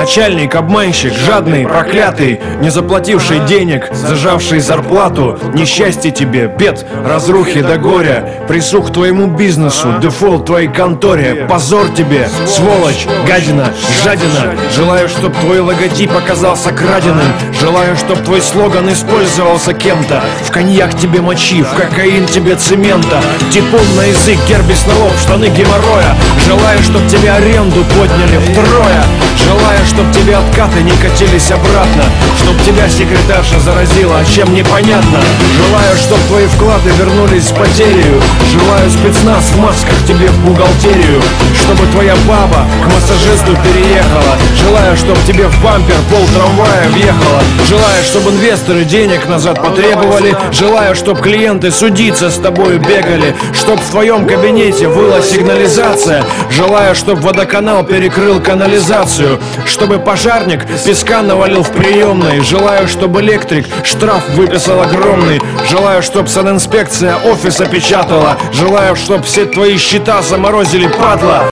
Начальник, обманщик, жадный, проклятый, не заплативший денег, зажавший зарплату. Несчастье тебе, бед, разрухи до горя, присух твоему бизнесу, дефолт твоей конторе. Позор тебе, сволочь, гадина, жадина. Желаю, чтоб твой логотип оказался краденым. Желаю, чтоб твой слоган использовался кем-то. В коньяк тебе мочи, в кокаин тебе цемента, типун на язык, гербис на лоб, штаны геморроя. Желаю, чтоб тебе аренду подняли втрое. Желаю, чтоб тебе откаты не катились обратно, чтоб тебя секретарша заразила, чем непонятно. Желаю, чтоб твои вклады вернулись с потерею. Желаю спецназ в масках тебе в бухгалтерию, чтобы твоя баба к массажисту переехала. Желаю, чтоб тебе в бампер пол трамвая въехала. Желаю, чтобы инвесторы денег назад потребовали. Желаю, чтоб клиенты судиться с тобою бегали, чтоб в твоем кабинете выла сигнализация. Желаю, чтоб водоканал перекрыл канализацию, чтобы пожарник песка навалил в приемной. Желаю, чтобы электрик штраф выписал огромный. Желаю, чтоб санинспекция офис опечатала. Желаю, чтоб все твои счета заморозили, падла.